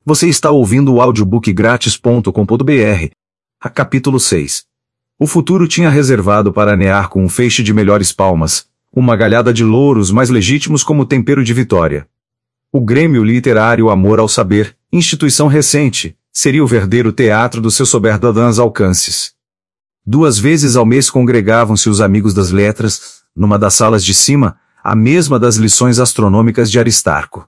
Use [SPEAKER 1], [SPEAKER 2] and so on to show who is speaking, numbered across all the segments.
[SPEAKER 1] Você está ouvindo o audiobookgratis.com.br. Capítulo 6. O futuro tinha reservado para Nearco um feixe de melhores palmas, uma galhada de louros mais legítimos como tempero de vitória. O Grêmio Literário Amor ao Saber, instituição recente, seria o verdadeiro teatro dos seus soberdanos alcances. 2 vezes ao mês congregavam-se os amigos das letras, numa das salas de cima, a mesma das lições astronômicas de Aristarco.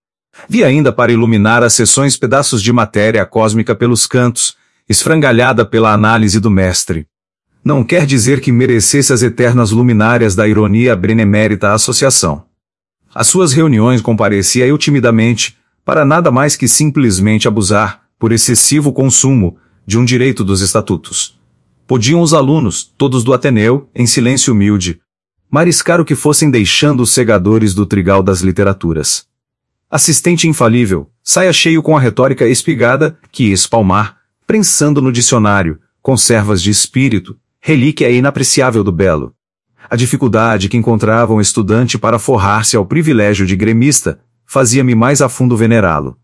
[SPEAKER 1] Vi ainda para iluminar as sessões pedaços de matéria cósmica pelos cantos, esfrangalhada pela análise do mestre. Não quer dizer que merecesse as eternas luminárias da ironia benemérita associação. Às suas reuniões comparecia eu timidamente, para nada mais que simplesmente abusar, por excessivo consumo, de um direito dos estatutos. Podiam os alunos, todos do Ateneu, em silêncio humilde, mariscar o que fossem deixando os segadores do trigal das literaturas. Assistente infalível, saia cheio com a retórica espigada, que espalmar, prensando no dicionário, conservas de espírito, relíquia inapreciável do belo. A dificuldade que encontrava um estudante para forrar-se ao privilégio de gremista, fazia-me mais a fundo venerá-lo.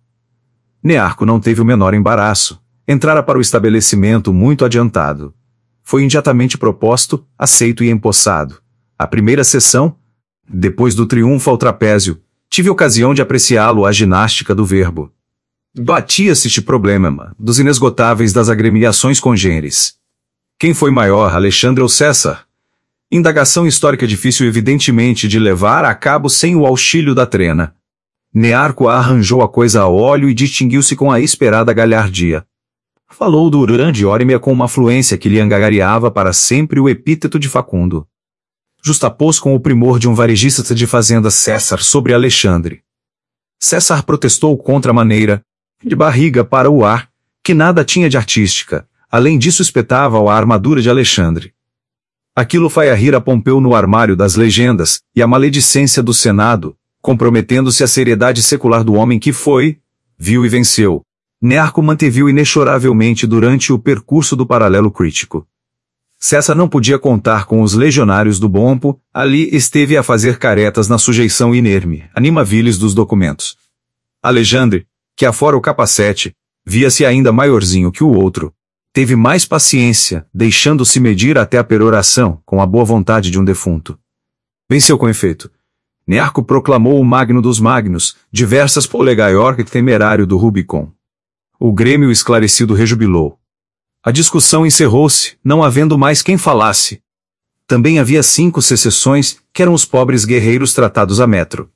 [SPEAKER 1] Nearco não teve o menor embaraço, entrara para o estabelecimento muito adiantado. Foi imediatamente proposto, aceito e empossado. A primeira sessão, depois do triunfo ao trapézio, tive ocasião de apreciá-lo a ginástica do verbo. Batia-se este problema, dos inesgotáveis das agremiações congêneres. Quem foi maior, Alexandre ou César? Indagação histórica difícil evidentemente de levar a cabo sem o auxílio da trena. Nearco arranjou a coisa a óleo e distinguiu-se com a esperada galhardia. Falou do grande Oremia com uma fluência que lhe angariava para sempre o epíteto de Facundo. Justapôs com o primor de um varejista de fazenda César sobre Alexandre. César protestou contra a maneira, de barriga para o ar, que nada tinha de artística, além disso espetava a armadura de Alexandre. Aquilo faia rir a Pompeu no armário das legendas, e a maledicência do Senado, comprometendo-se a seriedade secular do homem que foi, viu e venceu. Nearco manteve-o inexoravelmente durante o percurso do paralelo crítico. César não podia contar com os legionários do Bompo, ali esteve a fazer caretas na sujeição inerme, animaviles dos documentos. Alexandre, que afora o capacete, via-se ainda maiorzinho que o outro, teve mais paciência, deixando-se medir até a peroração, com a boa vontade de um defunto. Venceu com efeito. Nearco proclamou o magno dos magnos, diversas polegaior e temerário do Rubicon. O Grêmio esclarecido rejubilou. A discussão encerrou-se, não havendo mais quem falasse. Também havia 5 secessões, que eram os pobres guerreiros tratados a metro.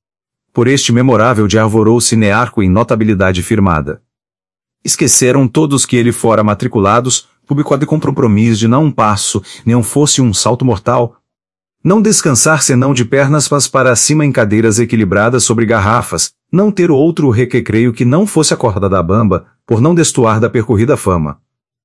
[SPEAKER 1] Por este memorável de arvorou-se Nearco em notabilidade firmada. Esqueceram todos que ele fora matriculados, publicado com compromisso de não um passo, nem fosse um salto mortal. Não descansar senão de pernas para cima em cadeiras equilibradas sobre garrafas, não ter outro recreio que não fosse a corda da bamba, por não destoar da percorrida fama.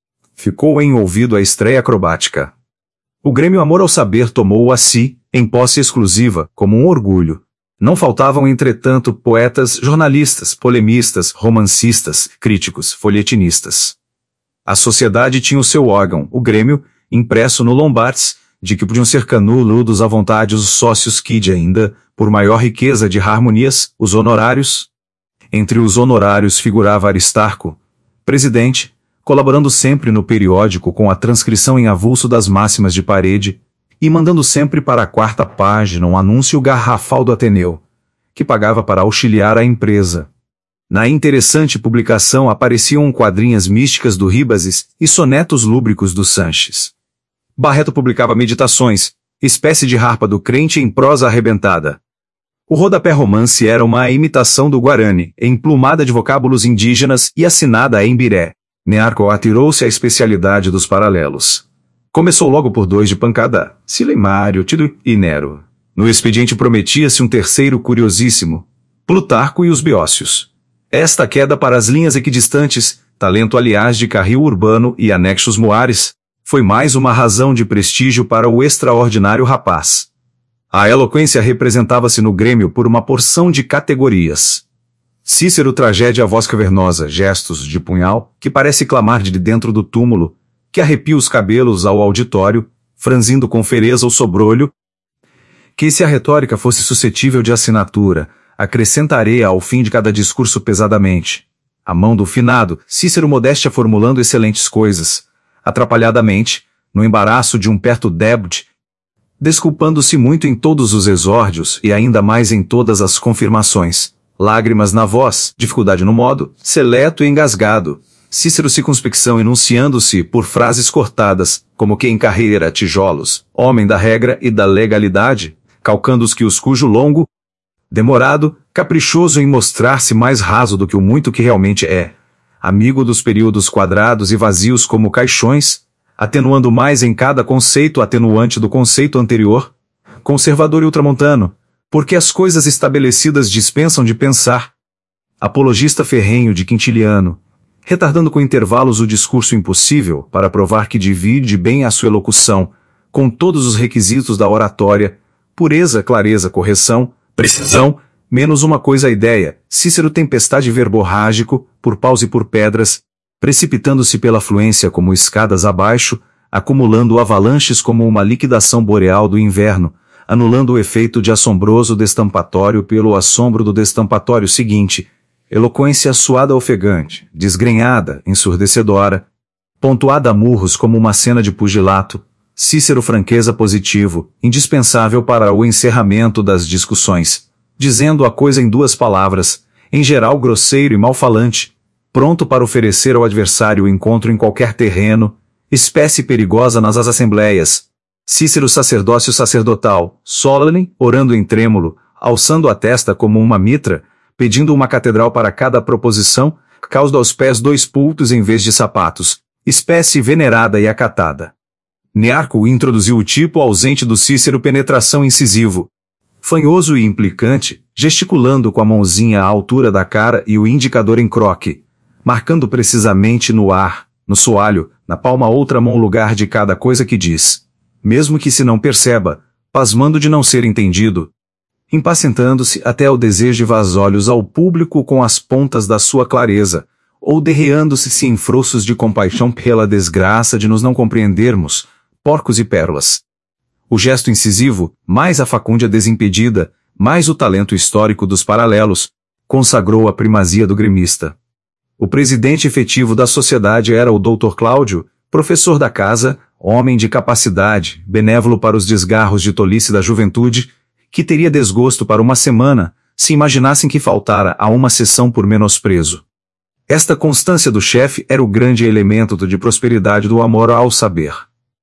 [SPEAKER 1] Ficou em ouvido a estreia acrobática. O Grêmio Amor ao Saber tomou-o a si, em posse exclusiva, como um orgulho. Não faltavam, entretanto, poetas, jornalistas, polemistas, romancistas, críticos, folhetinistas. A sociedade tinha o seu órgão, o Grêmio, impresso no Lombards, de que podiam ser canudos à vontade os sócios que, de ainda, por maior riqueza de harmonias, os honorários. Entre os honorários figurava Aristarco, presidente, colaborando sempre no periódico com a transcrição em avulso das máximas de parede, e mandando sempre para a 4ª página um anúncio garrafal do Ateneu, que pagava para auxiliar a empresa. Na interessante publicação apareciam quadrinhas místicas do Ribazes e sonetos lúbricos do Sanches. Barreto publicava meditações, espécie de harpa do crente em prosa arrebentada. O rodapé romance era uma imitação do Guarani, emplumada de vocábulos indígenas e assinada em biré. Nearco atirou-se à especialidade dos paralelos. Começou logo por 2 de pancada, Silemário, Tito e Nero. No expediente prometia-se um terceiro curiosíssimo, Plutarco e os Beócios. Esta queda para as linhas equidistantes, talento aliás de carril urbano e anexos moares, foi mais uma razão de prestígio para o extraordinário rapaz. A eloquência representava-se no Grêmio por uma porção de categorias. Cícero tragédia a voz cavernosa, gestos de punhal, que parece clamar de dentro do túmulo, que arrepia os cabelos ao auditório, franzindo com fereza o sobrolho. Que se a retórica fosse suscetível de assinatura, acrescentarei ao fim de cada discurso pesadamente. a mão do finado, Cícero Modéstia formulando excelentes coisas, atrapalhadamente, no embaraço de um perto débute, desculpando-se muito em todos os exórdios e ainda mais em todas as confirmações, lágrimas na voz, dificuldade no modo, seleto e engasgado, Cícero circunspecção enunciando-se por frases cortadas, como que encarreira tijolos, homem da regra e da legalidade, calcando os que os cujo longo, demorado, caprichoso em mostrar-se mais raso do que o muito que realmente é, amigo dos períodos quadrados e vazios como caixões, atenuando mais em cada conceito atenuante do conceito anterior, conservador e ultramontano, porque as coisas estabelecidas dispensam de pensar, apologista ferrenho de Quintiliano, retardando com intervalos o discurso impossível para provar que divide bem a sua elocução, com todos os requisitos da oratória, pureza, clareza, correção, precisão, menos uma coisa a ideia, Cícero tempestade verborrágico, por paus e por pedras, precipitando-se pela fluência como escadas abaixo, acumulando avalanches como uma liquidação boreal do inverno, anulando o efeito de assombroso destampatório pelo assombro do destampatório seguinte, eloquência suada ofegante, desgrenhada, ensurdecedora, pontuada a murros como uma cena de pugilato, Cícero franqueza positivo, indispensável para o encerramento das discussões, dizendo a coisa em duas palavras, em geral grosseiro e malfalante, pronto para oferecer ao adversário o encontro em qualquer terreno, espécie perigosa nas assembleias, Cícero sacerdócio sacerdotal, solene, orando em trêmulo, alçando a testa como uma mitra, pedindo uma catedral para cada proposição, causa aos pés 2 pultos em vez de sapatos, espécie venerada e acatada. Nearco introduziu o tipo ausente do Cícero penetração incisivo, fanhoso e implicante, gesticulando com a mãozinha à altura da cara e o indicador em croque, marcando precisamente no ar, no soalho, na palma outra mão o lugar de cada coisa que diz, mesmo que se não perceba, pasmando de não ser entendido, impacientando-se até o desejo de vasolhos ao público com as pontas da sua clareza, ou derreando-se em froços de compaixão pela desgraça de nos não compreendermos, porcos e pérolas. O gesto incisivo, mais a facúndia desimpedida, mais o talento histórico dos paralelos, consagrou a primazia do gremista. O presidente efetivo da sociedade era o Dr. Cláudio, professor da casa, homem de capacidade, benévolo para os desgarros de tolice da juventude, que teria desgosto para uma semana, se imaginassem que faltara a uma sessão por menosprezo. Esta constância do chefe era o grande elemento de prosperidade do amor ao saber.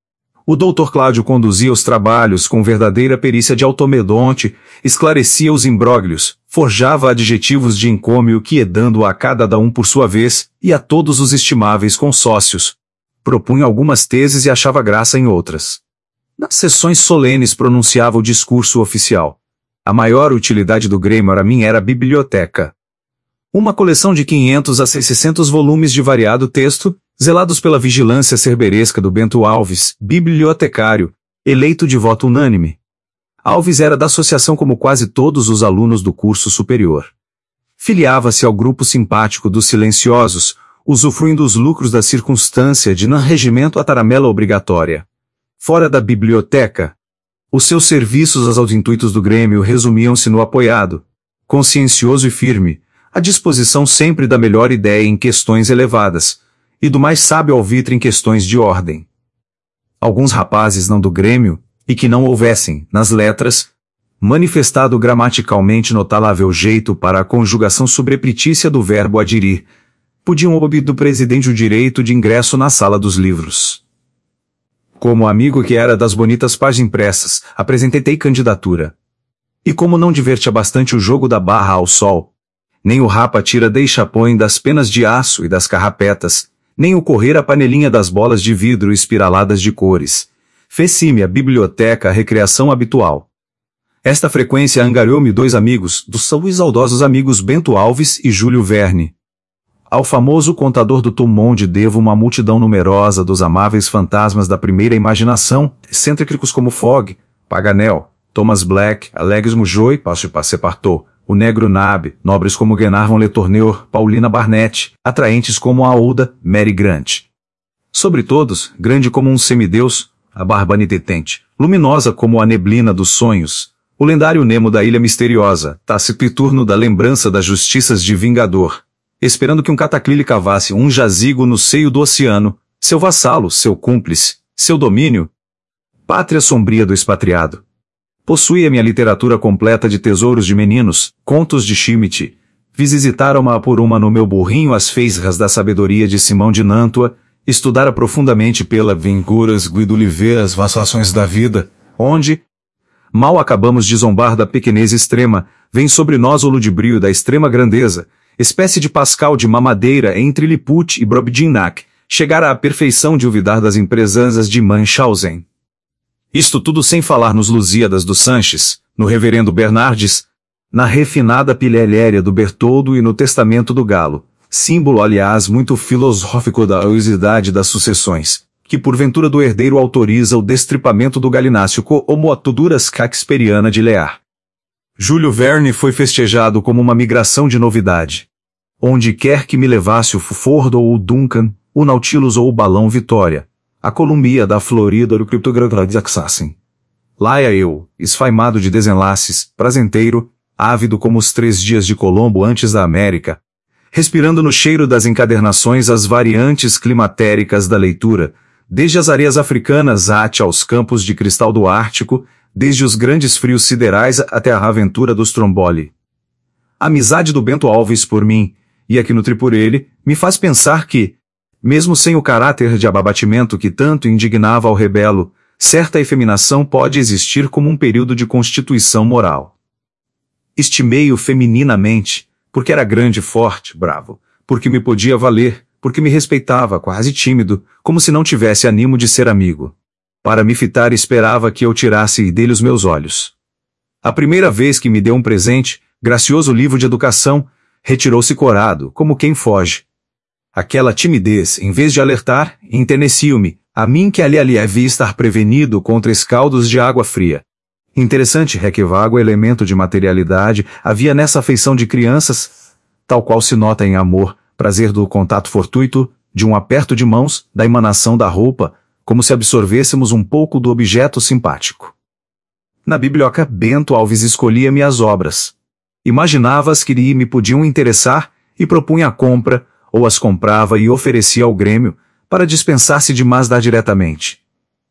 [SPEAKER 1] O Dr. Cláudio conduzia os trabalhos com verdadeira perícia de automedonte, esclarecia os imbróglios, forjava adjetivos de encômio que, dando a cada um por sua vez, e a todos os estimáveis consócios, propunha algumas teses e achava graça em outras. Nas sessões solenes pronunciava o discurso oficial. A maior utilidade do Grêmio a mim era a biblioteca. Uma coleção de 500 a 600 volumes de variado texto, zelados pela vigilância cerberesca do Bento Alves, bibliotecário, eleito de voto unânime. Alves era da associação como quase todos os alunos do curso superior. Filiava-se ao grupo simpático dos silenciosos, usufruindo os lucros da circunstância de não regimento a taramela obrigatória. Fora da biblioteca, os seus serviços aos intuitos do Grêmio resumiam-se no apoiado, consciencioso e firme, à disposição sempre da melhor ideia em questões elevadas, e do mais sábio alvitre em questões de ordem. Alguns rapazes não do Grêmio, e que não houvessem, nas letras, manifestado gramaticalmente notável jeito para a conjugação sobrepretícia do verbo adquirir, podiam obter do presidente o direito de ingresso na sala dos livros. Como amigo que era das bonitas páginas impressas, apresentei candidatura. E como não divertia bastante o jogo da barra ao sol, nem o rapa tira deixa põe das penas de aço e das carrapetas, nem o correr a panelinha das bolas de vidro espiraladas de cores, fez-se-me a biblioteca a recreação habitual. Esta frequência angariou-me 2 amigos, dos saudosos amigos Bento Alves e Júlio Verne. Ao famoso contador do Tumond devo uma multidão numerosa dos amáveis fantasmas da primeira imaginação, excêntricos como Fogg, Paganel, Thomas Black, Alex Mujoy, Passepartout, o Negro Nab, nobres como Glenarvan Letourneur, Paulina Barnett, atraentes como a Ouda, Mary Grant. Sobre todos, grande como um semideus, a barba nitente, luminosa como a neblina dos sonhos, o lendário Nemo da Ilha Misteriosa, taciturno da lembrança das justiças de Vingador. esperando que um cataclile cavasse um jazigo no seio do oceano, seu vassalo, seu cúmplice, seu domínio. Pátria sombria do expatriado. Possuía minha literatura completa de tesouros de meninos, contos de Schmidt. Visitara uma por uma no meu burrinho as feisras da sabedoria de Simão de Nantua, estudara profundamente pela Venguras Guido Oliveira as vacilações da vida, onde, mal acabamos de zombar da pequenez extrema, vem sobre nós o ludibrio da extrema grandeza, espécie de Pascal de mamadeira entre Liput e Brobdingnag, chegara à perfeição de olvidar das empresas de Munchausen. Isto tudo sem falar nos Lusíadas do Sanches, no Reverendo Bernardes, na refinada pilhéria do Bertoldo e no Testamento do Galo, símbolo aliás muito filosófico da oisidade das sucessões, que porventura do herdeiro autoriza o destripamento do galináceo como a tuduras caxperiana de Lear. Júlio Verne foi festejado como uma migração de novidade. Onde quer que me levasse o Ford ou o Duncan, o Nautilus ou o balão Vitória, a Columbia da Florida ou o Cryptograph. Lá ia eu, esfaimado de desenlaces, prazenteiro, ávido como os 3 dias de Colombo antes da América, respirando no cheiro das encadernações as variantes climatéricas da leitura, desde as areias africanas aos campos de cristal do Ártico, desde os grandes frios siderais até a aventura dos Stromboli. A amizade do Bento Alves por mim, e aqui nutri por ele, me faz pensar que, mesmo sem o caráter de abatimento que tanto indignava ao rebelo, certa efeminação pode existir como um período de constituição moral. Estimei-o femininamente, porque era grande, forte, bravo, porque me podia valer, porque me respeitava, quase tímido, como se não tivesse animo de ser amigo. Para me fitar esperava que eu tirasse dele os meus olhos. A primeira vez que me deu um presente, gracioso livro de educação, retirou-se corado, como quem foge. Aquela timidez, em vez de alertar, enternecia-me, a mim que ali havia estar prevenido contra escaldos de água fria. Interessante é que vago elemento de materialidade havia nessa afeição de crianças, tal qual se nota em amor, prazer do contato fortuito, de um aperto de mãos, da emanação da roupa, como se absorvêssemos um pouco do objeto simpático. Na biblioteca, Bento Alves escolhia-me as obras. Imaginava as que me podiam interessar e propunha a compra, ou as comprava e oferecia ao Grêmio, para dispensar-se de mas dar diretamente.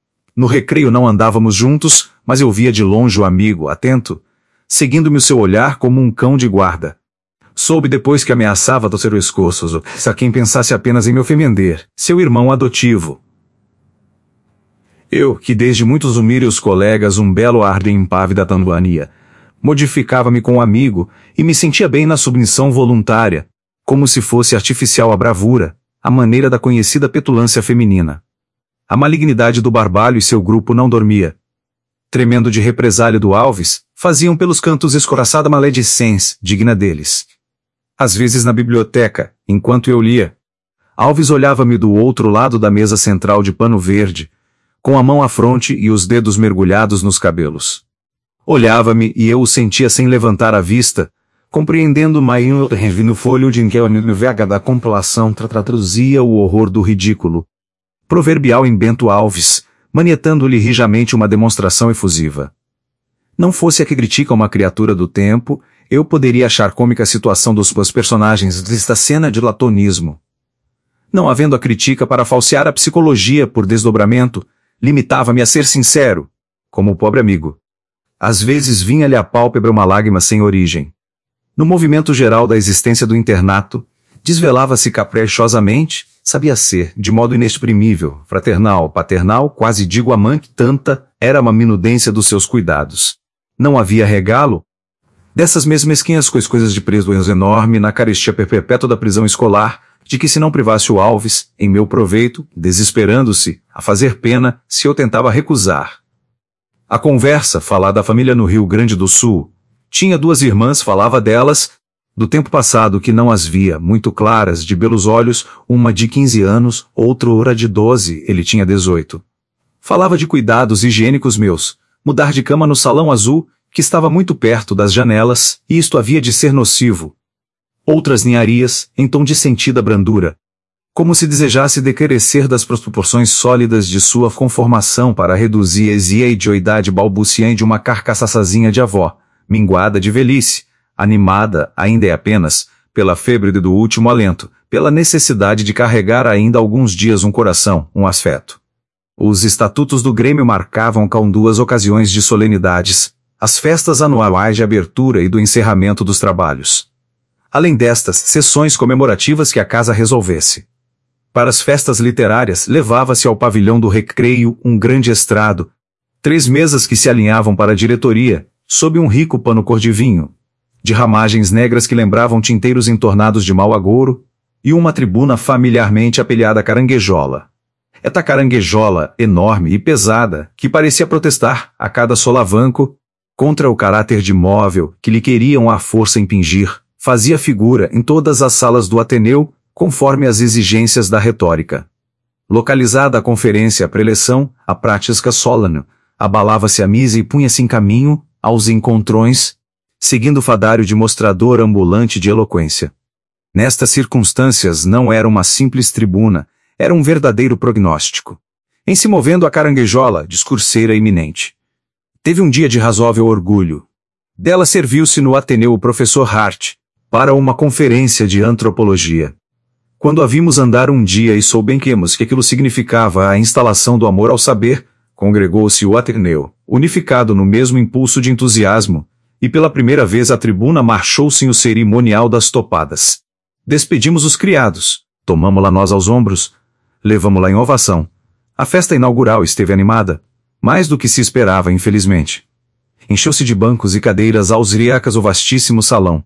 [SPEAKER 1] No recreio não andávamos juntos, mas eu via de longe o amigo, atento, seguindo-me o seu olhar como um cão de guarda. Soube depois que ameaçava do ser o escorçoso, se a quem pensasse apenas em me ofender, seu irmão adotivo. Eu, que desde muitos humildes colegas um belo ar de impávida Tanzânia, modificava-me com o amigo e me sentia bem na submissão voluntária, como se fosse artificial a bravura, à maneira da conhecida petulância feminina. A malignidade do Barbalho e seu grupo não dormia. Tremendo de represália do Alves, faziam pelos cantos escoraçada maledicência, digna deles. Às vezes na biblioteca, enquanto eu lia, Alves olhava-me do outro lado da mesa central de pano verde, com a mão à fronte e os dedos mergulhados nos cabelos. Olhava-me e eu o sentia sem levantar a vista, compreendendo no folho de que a vega da compilação traduzia o horror do ridículo. Proverbial em Bento Alves, manietando-lhe rijamente uma demonstração efusiva. Não fosse a que critica uma criatura do tempo, eu poderia achar cômica a situação dos personagens desta cena de latonismo. Não havendo a crítica para falsear a psicologia por desdobramento, limitava-me a ser sincero, como o pobre amigo. Às vezes vinha-lhe à pálpebra uma lágrima sem origem. No movimento geral da existência do internato, desvelava-se caprichosamente, sabia ser, de modo inexprimível, fraternal, paternal, quase digo amante, tanta era a minudência dos seus cuidados. Não havia regalo? Dessas mesmas mesquinhas coisas de preço enorme na carestia perpétua da prisão escolar, de que se não privasse o Alves, em meu proveito, desesperando-se, a fazer pena, se eu tentava recusar. A conversa, falar da família no Rio Grande do Sul, tinha 2 irmãs, falava delas, do tempo passado que não as via, muito claras, de belos olhos, uma de 15 anos, outra de 12, ele tinha 18. Falava de cuidados higiênicos meus, mudar de cama no salão azul, que estava muito perto das janelas, e isto havia de ser nocivo. Outras ninharias, em tom de sentida brandura. Como se desejasse decrescer das proporções sólidas de sua conformação para reduzir a exia idioidade balbuciante de uma carcaçazinha de avó, minguada de velhice, animada, ainda é apenas, pela febre do último alento, pela necessidade de carregar ainda alguns dias um coração, um afeto. Os estatutos do Grêmio marcavam com 2 ocasiões de solenidades, as festas anuais de abertura e do encerramento dos trabalhos. Além destas, sessões comemorativas que a casa resolvesse. Para as festas literárias, levava-se ao pavilhão do recreio um grande estrado, 3 mesas que se alinhavam para a diretoria, sob um rico pano cor de vinho, de ramagens negras que lembravam tinteiros entornados de mau agouro, e uma tribuna familiarmente apelhada caranguejola. Esta caranguejola, enorme e pesada, que parecia protestar, a cada solavanco, contra o caráter de móvel que lhe queriam à força impingir, fazia figura em todas as salas do Ateneu, conforme as exigências da retórica. Localizada a conferência a preleção, a prática solene, abalava-se a misa e punha-se em caminho, aos encontrões, seguindo o fadário de mostrador ambulante de eloquência. Nestas circunstâncias não era uma simples tribuna, era um verdadeiro prognóstico. Em se movendo a caranguejola, discurseira iminente. Teve um dia de razoável orgulho. Dela serviu-se no Ateneu o professor Hart, para uma conferência de antropologia. Quando a vimos andar um dia e soubemos que aquilo significava a instalação do amor ao saber, congregou-se o Ateneu, unificado no mesmo impulso de entusiasmo, e pela primeira vez a tribuna marchou sem o cerimonial das topadas. Despedimos os criados, tomamo-la nós aos ombros, levamo-la em ovação. A festa inaugural esteve animada, mais do que se esperava, infelizmente. Encheu-se de bancos e cadeiras austríacas o vastíssimo salão.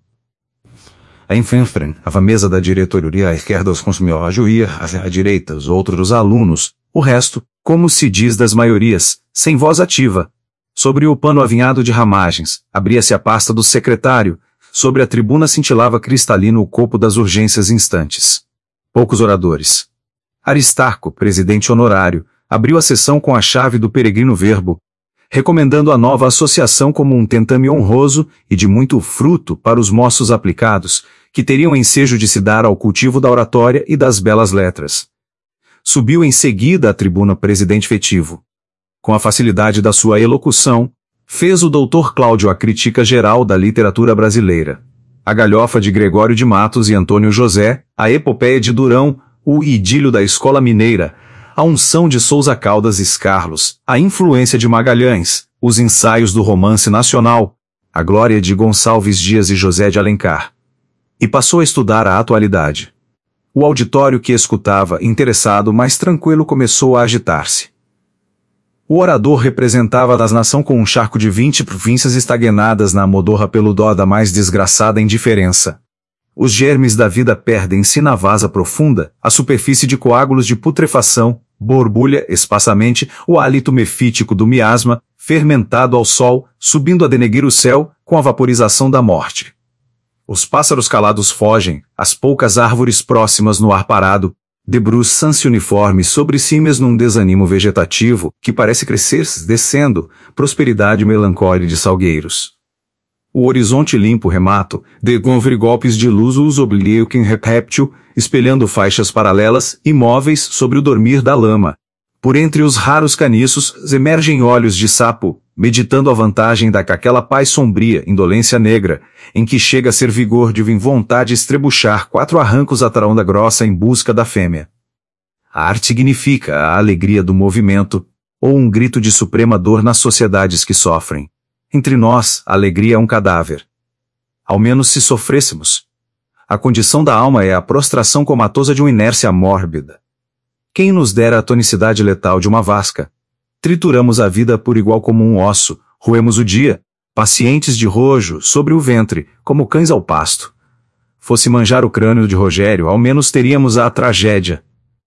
[SPEAKER 1] Em frente, a mesa da diretoria à esquerda os consumidores à direita os outros alunos, o resto, como se diz das maiorias, sem voz ativa. Sobre o pano avinhado de ramagens, abria-se a pasta do secretário, sobre a tribuna cintilava cristalino o copo das urgências instantes. Poucos oradores. Aristarco, presidente honorário, abriu a sessão com a chave do peregrino verbo, recomendando a nova associação como um tentame honroso e de muito fruto para os moços aplicados, que teriam ensejo de se dar ao cultivo da oratória e das belas letras. Subiu em seguida à tribuna presidente fetivo. Com a facilidade da sua elocução, fez o doutor Cláudio a crítica geral da literatura brasileira. A galhofa de Gregório de Matos e Antônio José, a epopeia de Durão, o idílio da escola mineira, a unção de Sousa Caldas e Carlos, a influência de Magalhães, os ensaios do romance nacional, a glória de Gonçalves Dias e José de Alencar. E passou a estudar a atualidade. O auditório que escutava, interessado, mas tranquilo, começou a agitar-se. O orador representava a nação com um charco de 20 províncias estagnadas na modorra pelo dó da mais desgraçada indiferença. Os germes da vida perdem-se na vasa profunda, a superfície de coágulos de putrefação, borbulha espaçamente o hálito mefítico do miasma, fermentado ao sol, subindo a denegrir o céu, com a vaporização da morte. Os pássaros calados fogem, as poucas árvores próximas no ar parado, debruçam-se uniformes sobre cimes num desanimo vegetativo, que parece crescer descendo, prosperidade melancólica de salgueiros. O horizonte limpo remato, de golpes de luz os oblíquo em réptil, espelhando faixas paralelas, imóveis sobre o dormir da lama. Por entre os raros caniços, emergem olhos de sapo, meditando a vantagem daquela paz sombria, indolência negra, em que chega a ser vigor de vontade estrebuchar 4 arrancos à taronda grossa em busca da fêmea. A arte significa a alegria do movimento, ou um grito de suprema dor nas sociedades que sofrem. Entre nós, a alegria é um cadáver. Ao menos se sofrêssemos. A condição da alma é a prostração comatosa de uma inércia mórbida. Quem nos dera a tonicidade letal de uma vasca? Trituramos a vida por igual como um osso, roemos o dia, pacientes de rojo, sobre o ventre, como cães ao pasto. Fosse manjar o crânio de Rogério, ao menos teríamos a tragédia.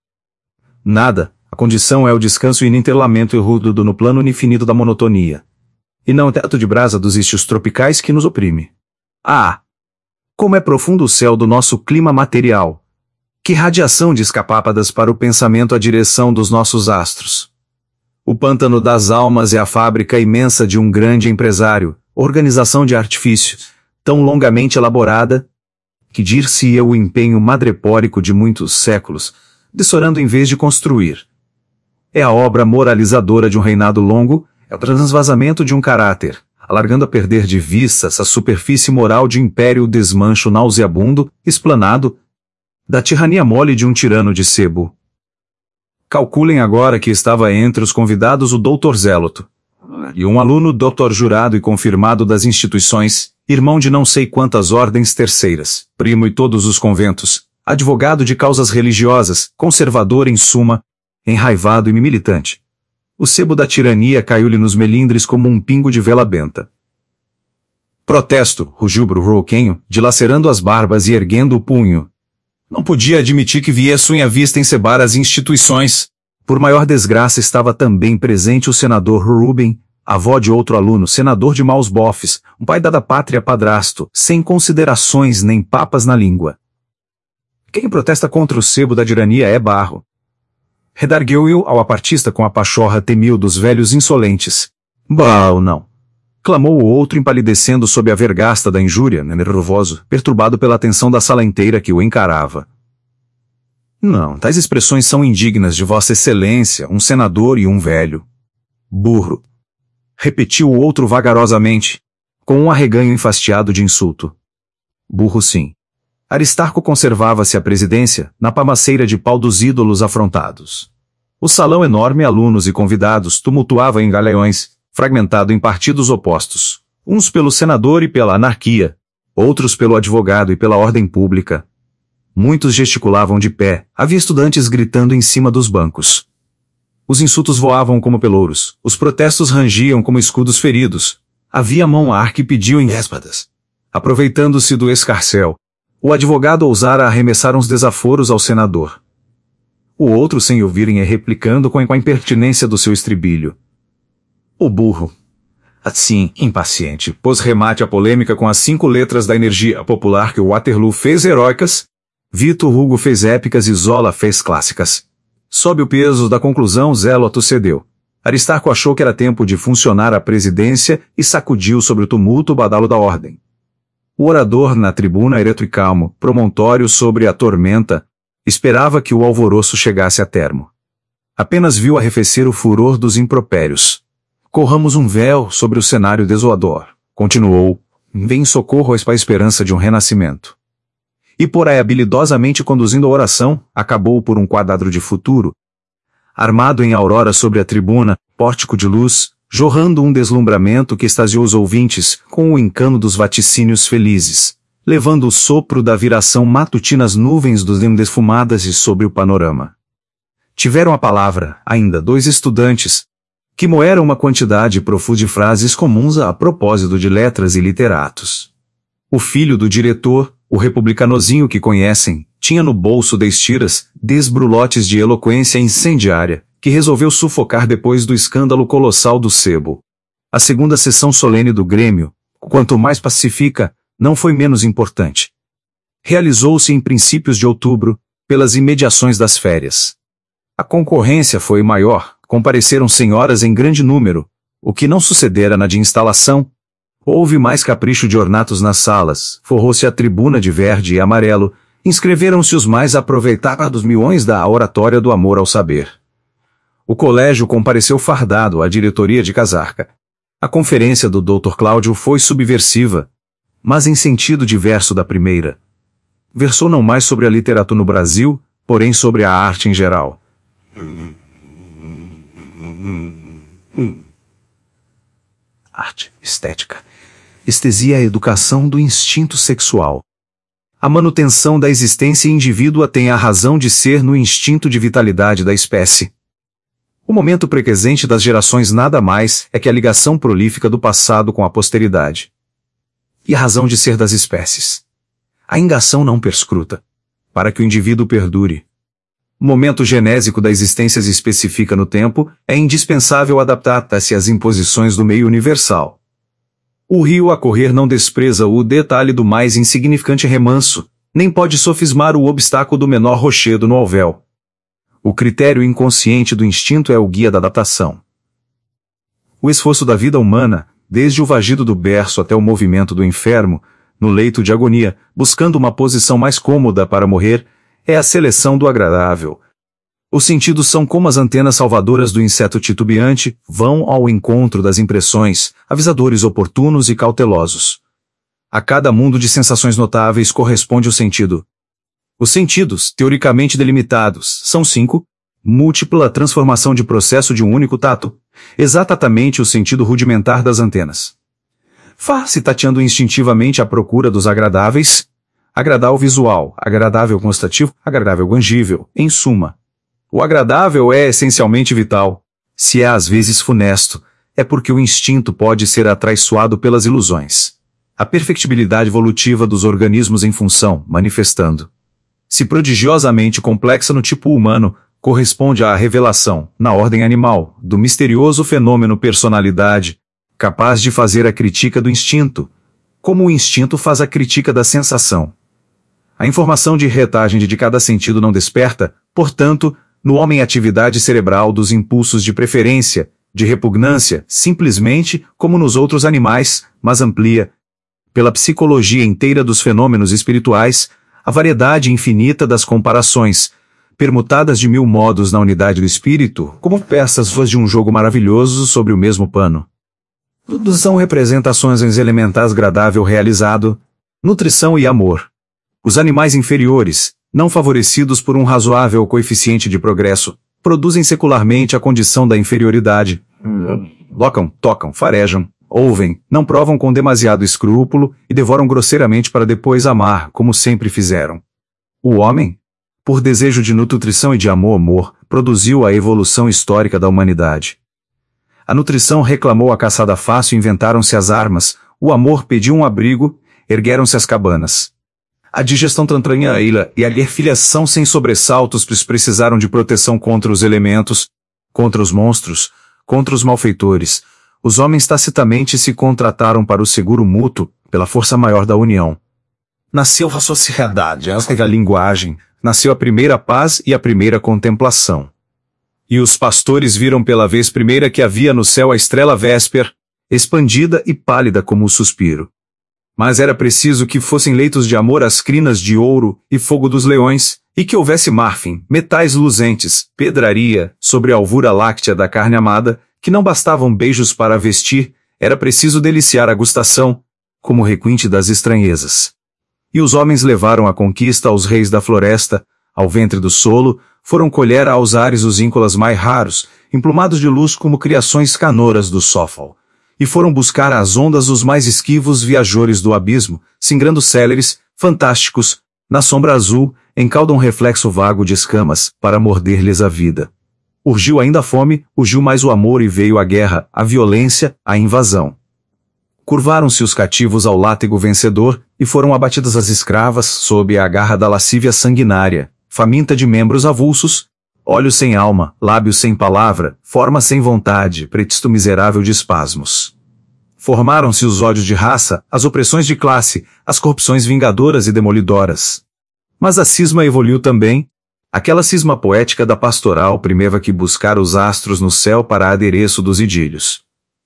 [SPEAKER 1] Nada, a condição é o descanso ininterlamento e rudo no plano infinito da monotonia. E não o teto de brasa dos istos tropicais que nos oprime. Ah! Como é profundo o céu do nosso clima material! Que radiação de escapápadas para o pensamento à direção dos nossos astros! O pântano das almas é a fábrica imensa de um grande empresário, organização de artifício, tão longamente elaborada, que dir-se-ia o empenho madrepórico de muitos séculos, dessorando em vez de construir. É a obra moralizadora de um reinado longo, é o transvasamento de um caráter, alargando a perder de vista essa superfície moral de império desmancho nauseabundo, esplanado, da tirania mole de um tirano de sebo. Calculem agora que estava entre os convidados o Dr. Zéloto, e um aluno doutor jurado e confirmado das instituições, irmão de não sei quantas ordens terceiras, primo em todos os conventos, advogado de causas religiosas, conservador em suma, enraivado e militante. O sebo da tirania caiu-lhe nos melindres como um pingo de vela benta. Protesto, rugiu Bruroquenho, dilacerando as barbas e erguendo o punho. Não podia admitir que viesse à vista encebar as instituições. Por maior desgraça estava também presente o senador Ruben, avó de outro aluno, senador de maus bofes, um pai da pátria padrasto, sem considerações nem papas na língua. Quem protesta contra o sebo da tirania é barro. Redargueu-o ao apartista com a pachorra temil dos velhos insolentes. Bah, não! Clamou o outro empalidecendo sob a vergasta da injúria, nervoso, perturbado pela atenção da sala inteira que o encarava. Não, tais expressões são indignas de Vossa Excelência, um senador e um velho. Burro! Repetiu o outro vagarosamente, com um arreganho enfastiado de insulto. Burro sim. Aristarco conservava-se à presidência, na pamaceira de pau dos ídolos afrontados. O salão enorme, alunos e convidados, tumultuava em galeões, fragmentado em partidos opostos, uns pelo senador e pela anarquia, outros pelo advogado e pela ordem pública. Muitos gesticulavam de pé, havia estudantes gritando em cima dos bancos. Os insultos voavam como pelouros, os protestos rangiam como escudos feridos. Havia mão ar que pediu em espadas. Aproveitando-se do escarcéu, o advogado ousara arremessar uns desaforos ao senador. O outro, sem ouvirem, replicando com a impertinência do seu estribilho. O burro, assim, impaciente, pôs remate à polêmica com as 5 letras da energia popular que o Waterloo fez heróicas, Vitor Hugo fez épicas e Zola fez clássicas. Sob o peso da conclusão, Zéloto cedeu. Aristarco achou que era tempo de funcionar a presidência e sacudiu sobre o tumulto o badalo da ordem. O orador, na tribuna ereto e calmo, promontório sobre a tormenta, esperava que o alvoroço chegasse a termo. Apenas viu arrefecer o furor dos impropérios. Corramos um véu sobre o cenário desolador, continuou, vem em socorro à esperança de um renascimento. E por aí habilidosamente conduzindo a oração, acabou por um quadro de futuro. Armado em aurora sobre a tribuna, pórtico de luz, jorrando um deslumbramento que extasiou os ouvintes, com o encano dos vaticínios felizes, levando o sopro da viração matutina às nuvens dos desfumadas e sobre o panorama. Tiveram a palavra, ainda, 2 estudantes, que moeram uma quantidade profunda de frases comuns a propósito de letras e literatos. O filho do diretor, o republicanozinho que conhecem, tinha no bolso das tiras, desbrulotes de eloquência incendiária, que resolveu sufocar depois do escândalo colossal do sebo. A segunda sessão solene do Grêmio, quanto mais pacífica, não foi menos importante. Realizou-se em princípios de outubro, pelas imediações das férias. A concorrência foi maior, compareceram senhoras em grande número, o que não sucedera na de instalação. Houve mais capricho de ornatos nas salas, forrou-se a tribuna de verde e amarelo, inscreveram-se os mais aproveitados milhões da oratória do amor ao saber. O colégio compareceu fardado à diretoria de Casarca. A conferência do Dr. Cláudio foi subversiva, mas em sentido diverso da primeira. Versou não mais sobre a literatura no Brasil, porém sobre a arte em geral. Arte, estética. Estesia a educação do instinto sexual. A manutenção da existência indivídua tem a razão de ser no instinto de vitalidade da espécie. O momento presente das gerações nada mais é que a ligação prolífica do passado com a posteridade. E a razão de ser das espécies. A ingação não perscruta, para que o indivíduo perdure. O momento genésico da existência se especifica no tempo, é indispensável adaptar-se às imposições do meio universal. O rio a correr não despreza o detalhe do mais insignificante remanso, nem pode sofismar o obstáculo do menor rochedo no alvéol. O critério inconsciente do instinto é o guia da adaptação. O esforço da vida humana, desde o vagido do berço até o movimento do enfermo, no leito de agonia, buscando uma posição mais cômoda para morrer, é a seleção do agradável. Os sentidos são como as antenas salvadoras do inseto titubeante, vão ao encontro das impressões, avisadores oportunos e cautelosos. A cada mundo de sensações notáveis corresponde o sentido. Os sentidos, teoricamente delimitados, são 5, múltipla transformação de processo de um único tato, exatamente o sentido rudimentar das antenas. Faz-se tateando instintivamente à procura dos agradáveis, agradável visual, agradável constativo, agradável tangível, em suma. O agradável é essencialmente vital. Se é às vezes funesto, é porque o instinto pode ser atraiçoado pelas ilusões. A perfectibilidade evolutiva dos organismos em função, manifestando. Se prodigiosamente complexa no tipo humano, corresponde à revelação, na ordem animal, do misterioso fenômeno personalidade, capaz de fazer a crítica do instinto, como o instinto faz a crítica da sensação. A informação de retagem de cada sentido não desperta, portanto, no homem atividade cerebral dos impulsos de preferência, de repugnância, simplesmente como nos outros animais, mas amplia, pela psicologia inteira dos fenômenos espirituais, a variedade infinita das comparações, permutadas de 1000 modos na unidade do espírito, como peças de um jogo maravilhoso sobre o mesmo pano. Tudo são representações elementais agradável realizado, nutrição e amor. Os animais inferiores, não favorecidos por um razoável coeficiente de progresso, produzem secularmente a condição da inferioridade. Tocam, farejam, ouvem, não provam com demasiado escrúpulo e devoram grosseiramente para depois amar, como sempre fizeram. O homem, por desejo de nutrição e de amor, produziu a evolução histórica da humanidade. A nutrição reclamou a caçada fácil e inventaram-se as armas, o amor pediu um abrigo, ergueram-se as cabanas. A digestão tranquila e a filiação sem sobressaltos precisaram de proteção contra os elementos, contra os monstros, contra os malfeitores. Os homens tacitamente se contrataram para o seguro mútuo, pela força maior da união. Nasceu a sociedade, a linguagem, nasceu a primeira paz e a primeira contemplação. E os pastores viram pela vez primeira que havia no céu a estrela Vésper, expandida e pálida como o suspiro. Mas era preciso que fossem leitos de amor as crinas de ouro e fogo dos leões, e que houvesse marfim, metais luzentes, pedraria, sobre a alvura láctea da carne amada, que não bastavam beijos para vestir, era preciso deliciar a gustação, como requinte das estranhezas. E os homens levaram a conquista aos reis da floresta, ao ventre do solo, foram colher aos ares os íncolas mais raros, emplumados de luz como criações canoras do Sófal. E foram buscar às ondas os mais esquivos viajores do abismo, singrando céleres, fantásticos, na sombra azul, encalda um reflexo vago de escamas, para morder-lhes a vida. Urgiu ainda a fome, urgiu mais o amor e veio a guerra, a violência, a invasão. Curvaram-se os cativos ao látego vencedor, e foram abatidas as escravas, sob a garra da lascívia sanguinária, faminta de membros avulsos, olhos sem alma, lábios sem palavra, forma sem vontade, pretexto miserável de espasmos. Formaram-se os ódios de raça, as opressões de classe, as corrupções vingadoras e demolidoras. Mas a cisma evoluiu também, aquela cisma poética da pastoral primeva que buscar os astros no céu para adereço dos idílios.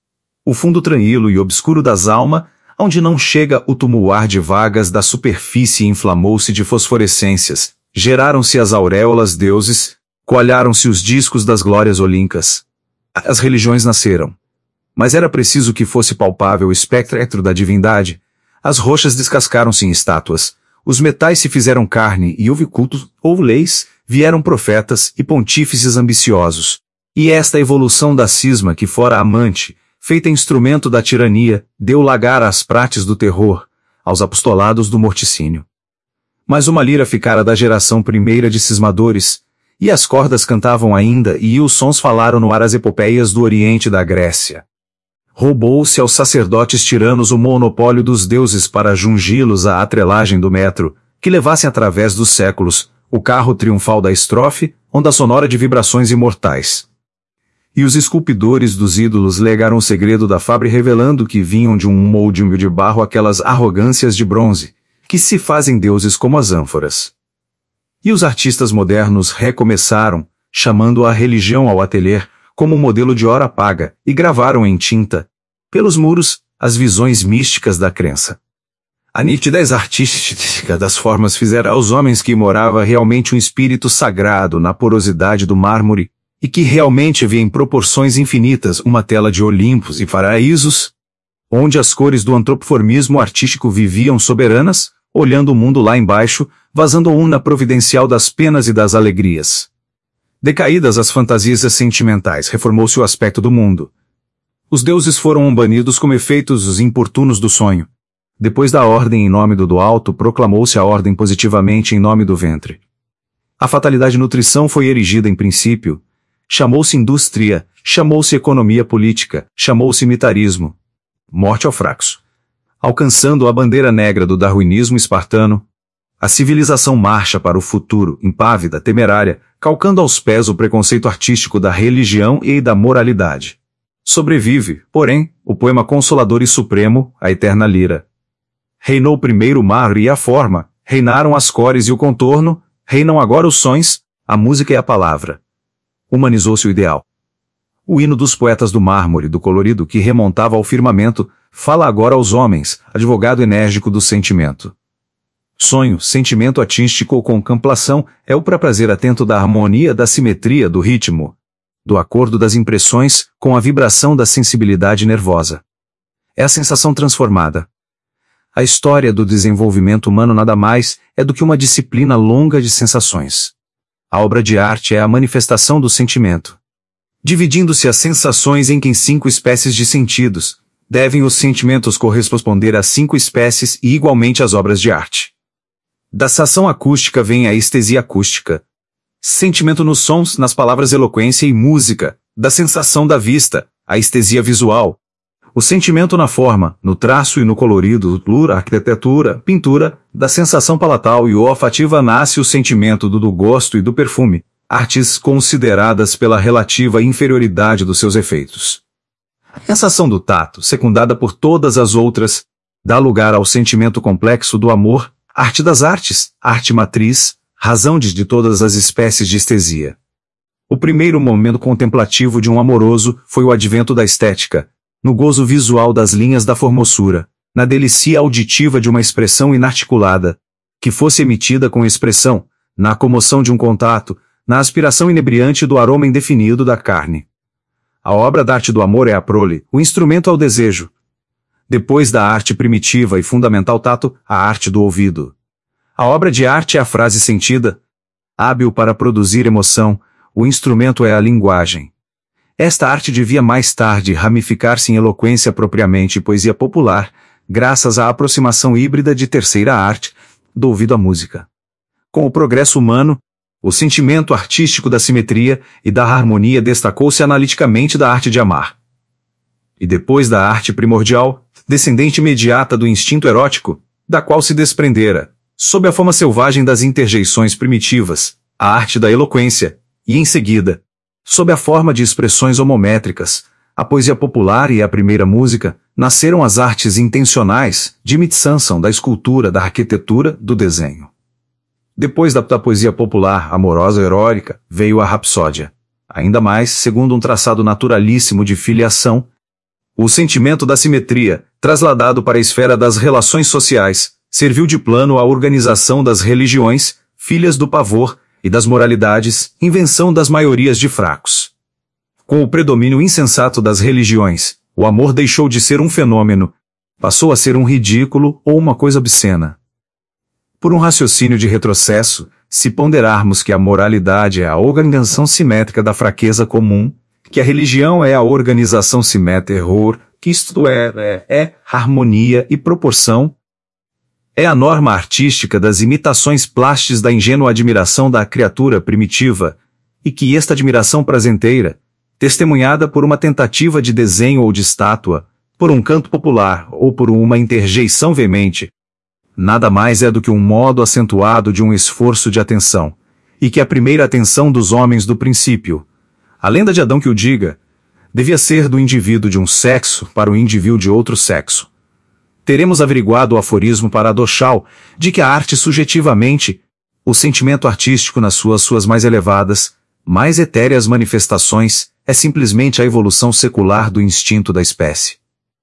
[SPEAKER 1] O fundo tranquilo e obscuro das almas, onde não chega o tumultuar de vagas da superfície inflamou-se de fosforescências, geraram-se as auréolas deuses, coalharam-se os discos das glórias olímpicas. As religiões nasceram. Mas era preciso que fosse palpável o espectro da divindade. As rochas descascaram-se em estátuas, os metais se fizeram carne e houve cultos, ou leis, vieram profetas e pontífices ambiciosos. E esta evolução da cisma que fora amante, feita instrumento da tirania, deu lagar às prates do terror, aos apostolados do morticínio. Mas uma lira ficara da geração primeira de cismadores, e as cordas cantavam ainda e os sons falaram no ar as epopeias do Oriente da Grécia. Roubou-se aos sacerdotes tiranos o monopólio dos deuses para jungi-los à atrelagem do metro, que levassem através dos séculos, o carro triunfal da estrofe, onda sonora de vibrações imortais. E os esculpidores dos ídolos legaram o segredo da fábrica revelando que vinham de um molde de barro aquelas arrogâncias de bronze, que se fazem deuses como as ânforas. E os artistas modernos recomeçaram, chamando a religião ao ateliê, como modelo de hora paga, e gravaram em tinta, pelos muros, as visões místicas da crença. A nitidez artística das formas fizera aos homens que morava realmente um espírito sagrado na porosidade do mármore, e que realmente havia em proporções infinitas uma tela de Olimpos e paraísos, onde as cores do antropoformismo artístico viviam soberanas, olhando o mundo lá embaixo, vazando a urna providencial das penas e das alegrias. Decaídas as fantasias sentimentais, reformou-se o aspecto do mundo. Os deuses foram banidos como efeitos os importunos do sonho. Depois da ordem em nome do alto, proclamou-se a ordem positivamente em nome do ventre. A fatalidade nutrição foi erigida em princípio, chamou-se indústria, chamou-se economia política, chamou-se militarismo. Morte ao fracasso. Alcançando a bandeira negra do darwinismo espartano, a civilização marcha para o futuro, impávida, temerária, calcando aos pés o preconceito artístico da religião e da moralidade. Sobrevive, porém, o poema consolador e supremo, a eterna lira. Reinou primeiro o mar e a forma, reinaram as cores e o contorno, reinam agora os sons, a música e a palavra. Humanizou-se o ideal. O hino dos poetas do mármore, do colorido que remontava ao firmamento, fala agora aos homens, advogado enérgico do sentimento. Sonho, sentimento artístico ou contemplação é o prazer atento da harmonia, da simetria, do ritmo, do acordo das impressões com a vibração da sensibilidade nervosa. É a sensação transformada. A história do desenvolvimento humano nada mais é do que uma disciplina longa de sensações. A obra de arte é a manifestação do sentimento. Dividindo-se as sensações em 5 espécies de sentidos, devem os sentimentos corresponder a 5 espécies e igualmente as obras de arte. Da sensação acústica vem a estesia acústica. Sentimento nos sons, nas palavras eloquência e música, da sensação da vista, a estesia visual. O sentimento na forma, no traço e no colorido, arquitetura, pintura, da sensação palatal e olfativa nasce o sentimento do gosto e do perfume, artes consideradas pela relativa inferioridade dos seus efeitos. A sensação do tato, secundada por todas as outras, dá lugar ao sentimento complexo do amor, arte das artes, arte matriz, razão de todas as espécies de estesia. O primeiro momento contemplativo de um amoroso foi o advento da estética, no gozo visual das linhas da formosura, na delícia auditiva de uma expressão inarticulada, que fosse emitida com expressão, na comoção de um contato, na aspiração inebriante do aroma indefinido da carne. A obra da arte do amor é a prole, o instrumento ao desejo. Depois da arte primitiva e fundamental tato, a arte do ouvido. A obra de arte é a frase sentida, hábil para produzir emoção, o instrumento é a linguagem. Esta arte devia mais tarde ramificar-se em eloquência propriamente e poesia popular, graças à aproximação híbrida de terceira arte, do ouvido à música. Com o progresso humano, o sentimento artístico da simetria e da harmonia destacou-se analiticamente da arte de amar. E depois da arte primordial, descendente imediata do instinto erótico, da qual se desprendera, sob a forma selvagem das interjeições primitivas, a arte da eloquência, e em seguida, sob a forma de expressões homométricas, a poesia popular e a primeira música, nasceram as artes intencionais, de Mitsanson, da escultura, da arquitetura, do desenho. Depois da poesia popular, amorosa e heróica, veio a rapsódia. Ainda mais, segundo um traçado naturalíssimo de filiação, o sentimento da simetria, trasladado para a esfera das relações sociais, serviu de plano à organização das religiões, filhas do pavor, e das moralidades, invenção das maiorias de fracos. Com o predomínio insensato das religiões, o amor deixou de ser um fenômeno, passou a ser um ridículo ou uma coisa obscena. Por um raciocínio de retrocesso, se ponderarmos que a moralidade é a organização simétrica da fraqueza comum, que a religião é a organização simétrica, que isto é harmonia e proporção, é a norma artística das imitações plásticas da ingênua admiração da criatura primitiva, e que esta admiração prazenteira, testemunhada por uma tentativa de desenho ou de estátua, por um canto popular ou por uma interjeição veemente, nada mais é do que um modo acentuado de um esforço de atenção, e que a primeira atenção dos homens do princípio, a lenda de Adão que o diga, devia ser do indivíduo de um sexo para o indivíduo de outro sexo. Teremos averiguado o aforismo paradoxal de que a arte subjetivamente, o sentimento artístico nas suas mais elevadas, mais etéreas manifestações, é simplesmente a evolução secular do instinto da espécie.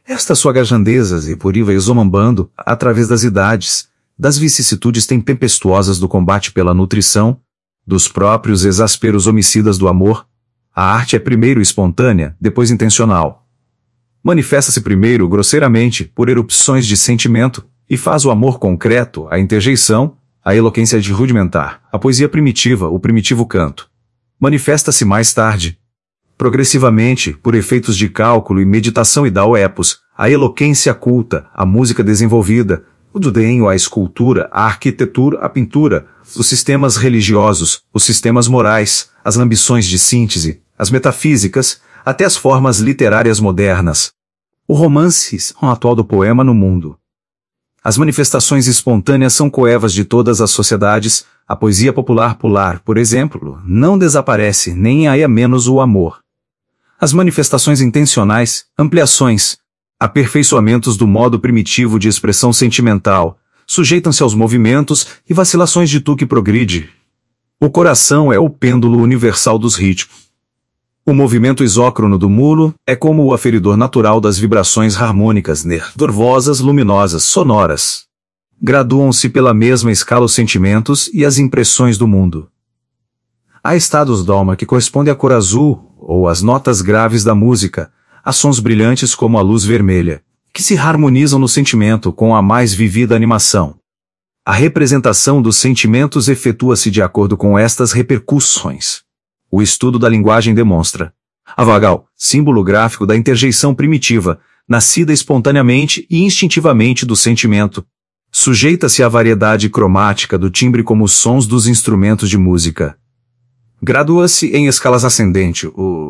[SPEAKER 1] Esta sua gajandezas e por iva exomambando, através das idades, das vicissitudes tempestuosas do combate pela nutrição, dos próprios exasperos homicidas do amor, a arte é primeiro espontânea, depois intencional. Manifesta-se primeiro grosseiramente, por erupções de sentimento, e faz o amor concreto, a interjeição, a eloquência de rudimentar, a poesia primitiva, o primitivo canto. Manifesta-se mais tarde, progressivamente, por efeitos de cálculo e meditação e dá ao epos, a eloquência culta, a música desenvolvida, o desenho, a escultura, a arquitetura, a pintura, os sistemas religiosos, os sistemas morais, as ambições de síntese, as metafísicas, até as formas literárias modernas. O romance é o atual do poema no mundo. As manifestações espontâneas são coevas de todas as sociedades. A poesia popular, por exemplo, não desaparece, nem há menos o amor. As manifestações intencionais, ampliações, aperfeiçoamentos do modo primitivo de expressão sentimental, sujeitam-se aos movimentos e vacilações de tu que progride. O coração é o pêndulo universal dos ritmos. O movimento isócrono do mulo é como o aferidor natural das vibrações harmônicas nervosas, luminosas, sonoras. Graduam-se pela mesma escala os sentimentos e as impressões do mundo. Há estados d'alma que correspondem à cor azul, ou às notas graves da música, a sons brilhantes como a luz vermelha, que se harmonizam no sentimento com a mais vivida animação. A representação dos sentimentos efetua-se de acordo com estas repercussões. O estudo da linguagem demonstra. A vogal, símbolo gráfico da interjeição primitiva, nascida espontaneamente e instintivamente do sentimento. Sujeita-se à variedade cromática do timbre como os sons dos instrumentos de música. Gradua-se em escalas ascendente,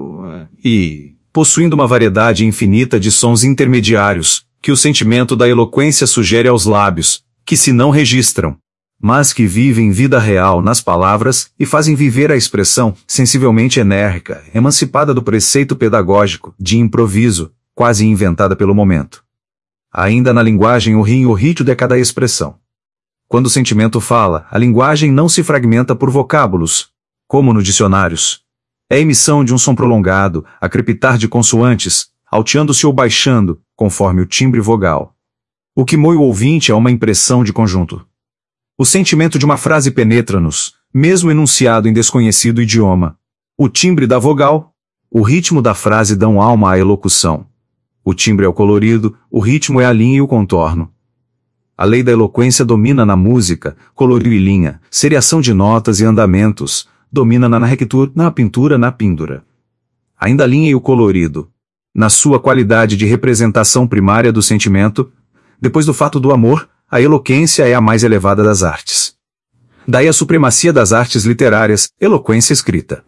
[SPEAKER 1] possuindo uma variedade infinita de sons intermediários, que o sentimento da eloquência sugere aos lábios, que se não registram, mas que vivem vida real nas palavras e fazem viver a expressão, sensivelmente enérgica, emancipada do preceito pedagógico, de improviso, quase inventada pelo momento. Ainda na linguagem o ritmo de cada expressão. Quando o sentimento fala, a linguagem não se fragmenta por vocábulos, como no dicionários. É a emissão de um som prolongado, a crepitar de consoantes, alteando-se ou baixando, conforme o timbre vogal. O que moe o ouvinte é uma impressão de conjunto. O sentimento de uma frase penetra-nos, mesmo enunciado em desconhecido idioma. O timbre da vogal, o ritmo da frase dão alma à elocução. O timbre é o colorido, o ritmo é a linha e o contorno. A lei da eloquência domina na música, colorido e linha, seriação de notas e andamentos, domina na arquitetura, na pintura, na píndura. Ainda a linha e o colorido, na sua qualidade de representação primária do sentimento, depois do fato do amor, a eloquência é a mais elevada das artes. Daí a supremacia das artes literárias, eloquência escrita.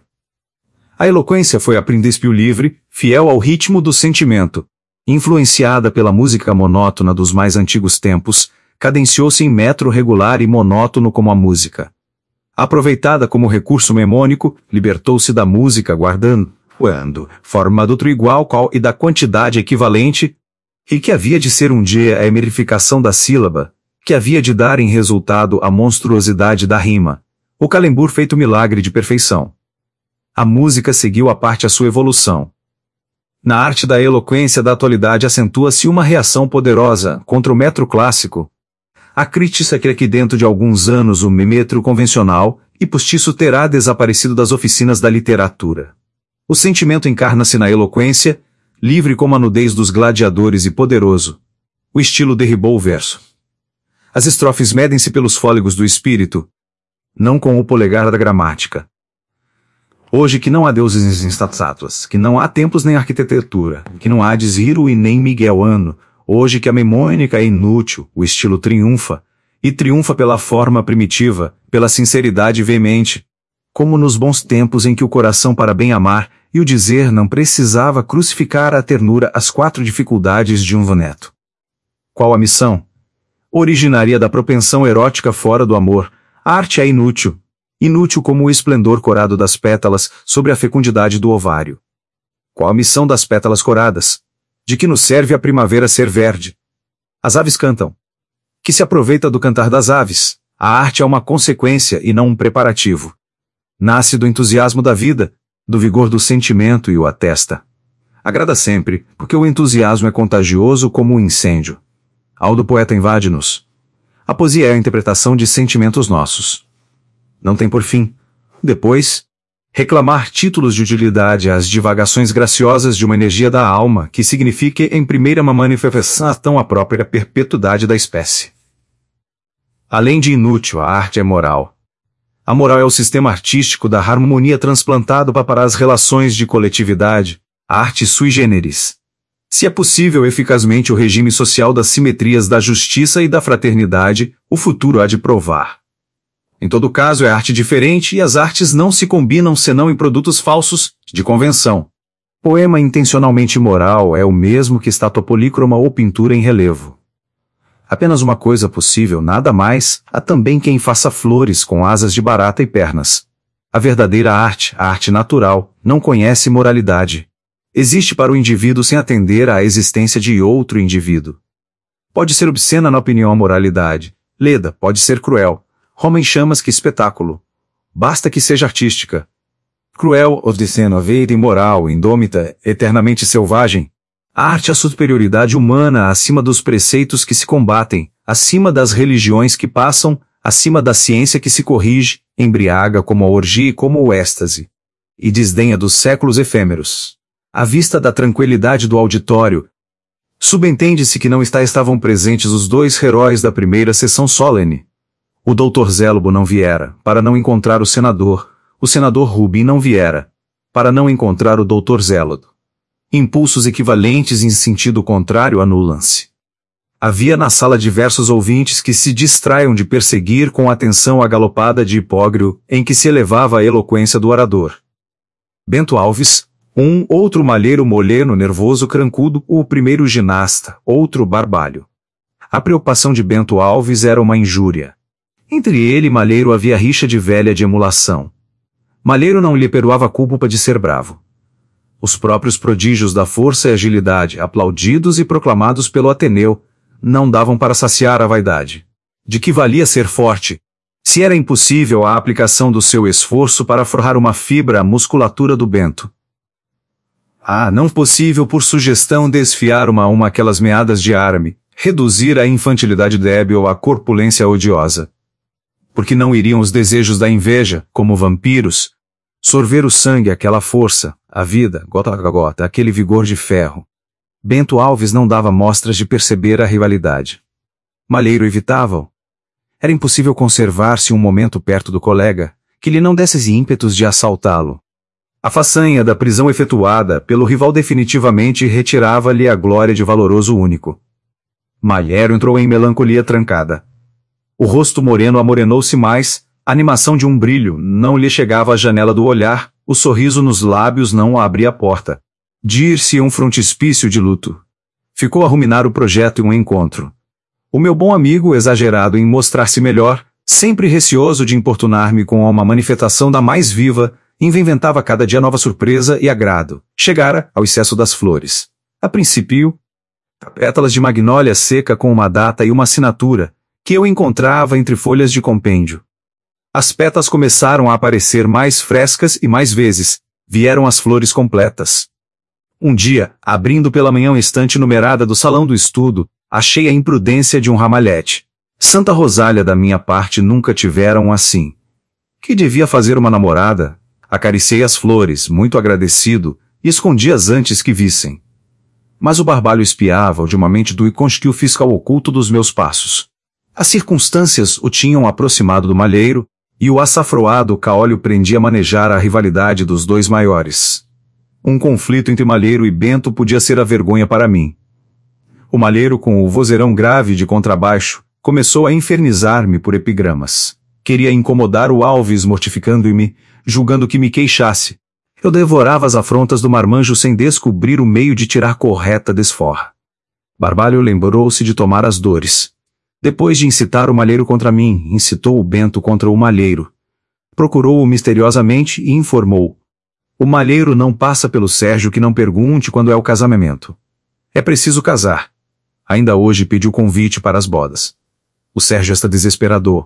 [SPEAKER 1] A eloquência foi a princípio livre, fiel ao ritmo do sentimento. Influenciada pela música monótona dos mais antigos tempos, cadenciou-se em metro regular e monótono como a música. Aproveitada como recurso memônico, libertou-se da música guardando, forma do outro igual qual e da quantidade equivalente, e que havia de ser um dia a emerificação da sílaba, que havia de dar em resultado a monstruosidade da rima, o calembur feito milagre de perfeição. A música seguiu à parte a sua evolução. Na arte da eloquência da atualidade acentua-se uma reação poderosa contra o metro clássico. A crítica crê que dentro de alguns anos o metro convencional e postiço terá desaparecido das oficinas da literatura. O sentimento encarna-se na eloquência, livre como a nudez dos gladiadores e poderoso. O estilo derribou o verso. As estrofes medem-se pelos fôlegos do espírito, não com o polegar da gramática. Hoje que não há deuses em estátuas, que não há templos nem arquitetura, que não há desviro e nem miguelano, hoje que a memônica é inútil, o estilo triunfa, e triunfa pela forma primitiva, pela sinceridade veemente, como nos bons tempos em que o coração para bem amar e o dizer não precisava crucificar a ternura as 4 dificuldades de um vaneto. Qual a missão? Originaria da propensão erótica fora do amor, a arte é inútil. Inútil como o esplendor corado das pétalas sobre a fecundidade do ovário. Qual a missão das pétalas coradas? De que nos serve a primavera ser verde? As aves cantam. Que se aproveita do cantar das aves? A arte é uma consequência e não um preparativo. Nasce do entusiasmo da vida, do vigor do sentimento e o atesta. agrada sempre, porque o entusiasmo é contagioso como um incêndio. Aldo poeta invade-nos. A poesia é a interpretação de sentimentos nossos. Não tem por fim. Depois, reclamar títulos de utilidade às divagações graciosas de uma energia da alma que signifique em primeira manifestação a própria perpetuidade da espécie. Além de inútil, a arte é moral. A moral é o sistema artístico da harmonia transplantado para as relações de coletividade, a arte sui generis. Se é possível eficazmente o regime social das simetrias da justiça e da fraternidade, o futuro há de provar. Em todo caso, é arte diferente e as artes não se combinam senão em produtos falsos, de convenção. Poema intencionalmente moral é o mesmo que estátua polícroma ou pintura em relevo. Apenas uma coisa possível, nada mais, há também quem faça flores com asas de barata e pernas. A verdadeira arte, a arte natural, não conhece moralidade. Existe para o indivíduo sem atender à existência de outro indivíduo. Pode ser obscena na opinião a moralidade, leda, pode ser cruel. Roma em chamas, que espetáculo. Basta que seja artística. Cruel, obscena, veira, imoral, indômita, eternamente selvagem. A arte é a superioridade humana acima dos preceitos que se combatem, acima das religiões que passam, acima da ciência que se corrige, embriaga como a orgia e como o êxtase. E desdenha dos séculos efêmeros. À vista da tranquilidade do auditório, subentende-se que não estavam presentes os dois heróis da primeira sessão solene. O doutor Zélobo não viera, para não encontrar o senador Rubim não viera, para não encontrar o doutor Zélodo. Impulsos equivalentes em sentido contrário anulam-se. Havia na sala diversos ouvintes que se distraiam de perseguir com atenção a galopada de hipógreo em que se elevava a eloquência do orador. Bento Alves, outro malheiro moleno nervoso crancudo, o primeiro ginasta, outro barbalho. A preocupação de Bento Alves era uma injúria. Entre ele e Malheiro havia rixa de velha de emulação. Malheiro não lhe perdoava a culpa de ser bravo. Os próprios prodígios da força e agilidade, aplaudidos e proclamados pelo Ateneu, não davam para saciar a vaidade. De que valia ser forte, se era impossível a aplicação do seu esforço para forrar uma fibra à musculatura do Bento? Não possível por sugestão desfiar uma a uma aquelas meadas de arame, reduzir a infantilidade débil à corpulência odiosa. Porque não iriam os desejos da inveja, como vampiros, sorver o sangue, aquela força, a vida, gota a gota, aquele vigor de ferro. Bento Alves não dava mostras de perceber a rivalidade. Malheiro evitava-o. Era impossível conservar-se um momento perto do colega, que lhe não desse ímpetos de assaltá-lo. A façanha da prisão efetuada pelo rival definitivamente retirava-lhe a glória de valoroso único. Malheiro entrou em melancolia trancada. O rosto moreno amorenou-se mais, a animação de um brilho não lhe chegava à janela do olhar, o sorriso nos lábios não abria a porta. Dir-se um frontispício de luto. Ficou a ruminar o projeto e um encontro. O meu bom amigo, exagerado em mostrar-se melhor, sempre receoso de importunar-me com uma manifestação da mais viva, inventava cada dia nova surpresa e agrado. Chegara ao excesso das flores. A princípio, pétalas de magnólia seca com uma data e uma assinatura, que eu encontrava entre folhas de compêndio. As pétalas começaram a aparecer mais frescas e mais vezes, vieram as flores completas. Um dia, abrindo pela manhã uma estante numerada do salão do estudo, achei a imprudência de um ramalhete. Santa Rosália da minha parte nunca tiveram assim. Que devia fazer uma namorada? Acariciei as flores, muito agradecido, e escondi-as antes que vissem. Mas o barbalho espiava ultimamente do e conseguiu o fiscal oculto dos meus passos. As circunstâncias o tinham aproximado do malheiro, e o açafroado caolho prendia a manejar a rivalidade dos dois maiores. Um conflito entre Malheiro e Bento podia ser a vergonha para mim. O Malheiro, com o vozeirão grave de contrabaixo, começou a infernizar-me por epigramas. Queria incomodar o Alves mortificando-me, julgando que me queixasse. Eu devorava as afrontas do marmanjo sem descobrir o meio de tirar correta desforra. Barbalho lembrou-se de tomar as dores. Depois de incitar o Malheiro contra mim, incitou o Bento contra o Malheiro. Procurou-o misteriosamente e informou. O Malheiro não passa pelo Sérgio que não pergunte quando é o casamento. É preciso casar. Ainda hoje pediu convite para as bodas. O Sérgio está desesperador.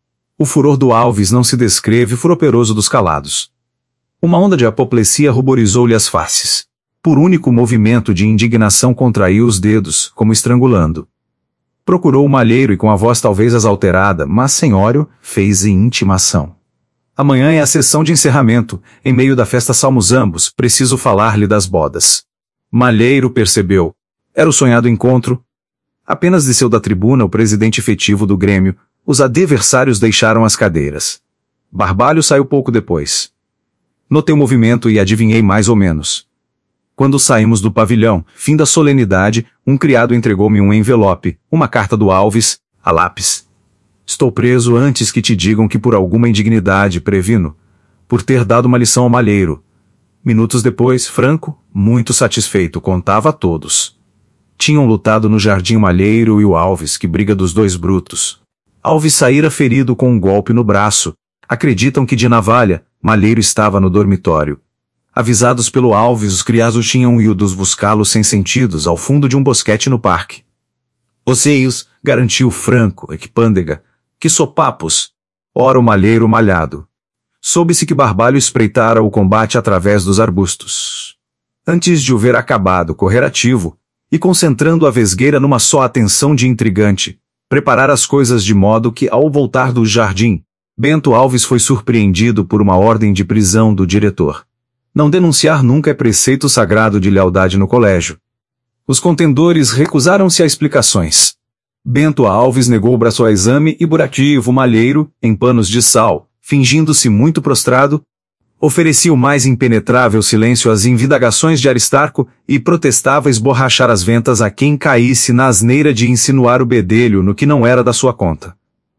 [SPEAKER 1] O furor do Alves não se descreve, o furor operoso dos calados. Uma onda de apoplexia ruborizou-lhe as faces. Por único movimento de indignação contraiu os dedos, como estrangulando. Procurou o malheiro e com a voz talvez exalterada, mas senhório, fez em intimação. Amanhã é a sessão de encerramento, em meio da festa salmos ambos, preciso falar-lhe das bodas. Malheiro percebeu. Era o sonhado encontro. Apenas desceu da tribuna o presidente efetivo do Grêmio, os adversários deixaram as cadeiras. Barbalho saiu pouco depois. Notei o movimento e adivinhei mais ou menos. Quando saímos do pavilhão, fim da solenidade, um criado entregou-me um envelope, uma carta do Alves, a lápis. Estou preso antes que te digam que por alguma indignidade previno, por ter dado uma lição ao malheiro. Minutos depois, Franco, muito satisfeito, contava a todos. Tinham lutado no jardim Malheiro e o Alves, que briga dos dois brutos. Alves saíra ferido com um golpe no braço. Acreditam que de navalha, Malheiro estava no dormitório. Avisados pelo Alves, os criados tinham ido buscá-lo sem sentidos ao fundo de um bosquete no parque. Oceios, garantiu Franco, equipândega, que sopapos. Ora o malheiro malhado. Soube-se que Barbalho espreitara o combate através dos arbustos. Antes de o ver acabado, correr ativo, e concentrando a vesgueira numa só atenção de intrigante, preparar as coisas de modo que, ao voltar do jardim, Bento Alves foi surpreendido por uma ordem de prisão do diretor. Não denunciar nunca é preceito sagrado de lealdade no colégio. Os contendores recusaram-se a explicações. Bento Alves negou o braço ao exame e Burativo Malheiro, em panos de sal, fingindo-se muito prostrado, oferecia o mais impenetrável silêncio às indagações de Aristarco e protestava esborrachar as ventas a quem caísse na asneira de insinuar o bedelho no que não era da sua conta.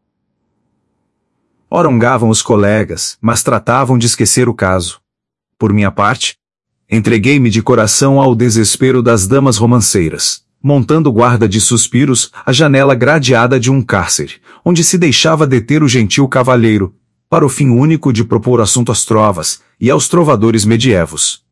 [SPEAKER 1] Orongavam os colegas, mas tratavam de esquecer o caso. Por minha parte, entreguei-me de coração ao desespero das damas romanceiras, montando guarda de suspiros à janela gradeada de um cárcere, onde se deixava deter o gentil cavalheiro, para o fim único de propor assunto às trovas e aos trovadores medievos.